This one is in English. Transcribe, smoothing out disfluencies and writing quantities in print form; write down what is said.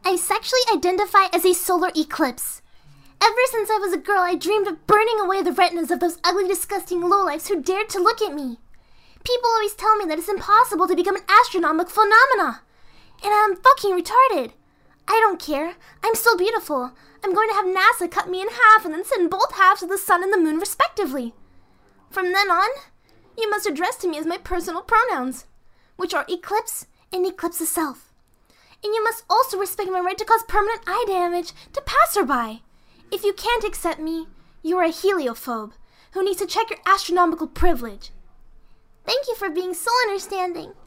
I sexually identify as a solar eclipse. Ever since I was a girl, I dreamed of burning away the retinas of those ugly, disgusting lowlifes who dared to look at me. People always tell me that it's impossible to become an astronomical phenomena. And I'm fucking retarded. I don't care. I'm still beautiful. I'm going to have NASA cut me in half and then send both halves to the sun and the moon respectively. From then on, you must address to me as my personal pronouns, which are eclipse and eclipse itself. And you must also respect my right to cause permanent eye damage to passerby. If you can't accept me, you are a heliophobe who needs to check your astronomical privilege. Thank you for being so understanding.